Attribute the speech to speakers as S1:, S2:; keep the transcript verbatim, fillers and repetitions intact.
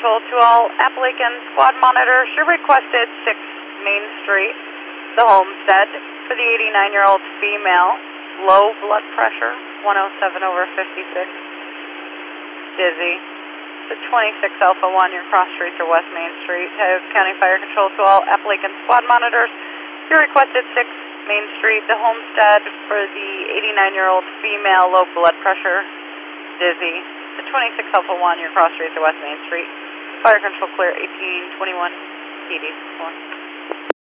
S1: Control to all Appalachian squad monitors. You're requested six Main Street, the Homestead, for the eighty-nine-year-old female, low blood pressure, one oh seven over fifty-six, dizzy. The twenty-six Alpha one, your cross streets are West Main Street. Tioga County Fire Control to all Appalachian squad monitors. You're requested six Main Street, the Homestead, for the eighty-nine-year-old female, low blood pressure, dizzy. The twenty-six Alpha one, your cross streets are West Main Street. Fire Control clear, eighteen twenty-one P D.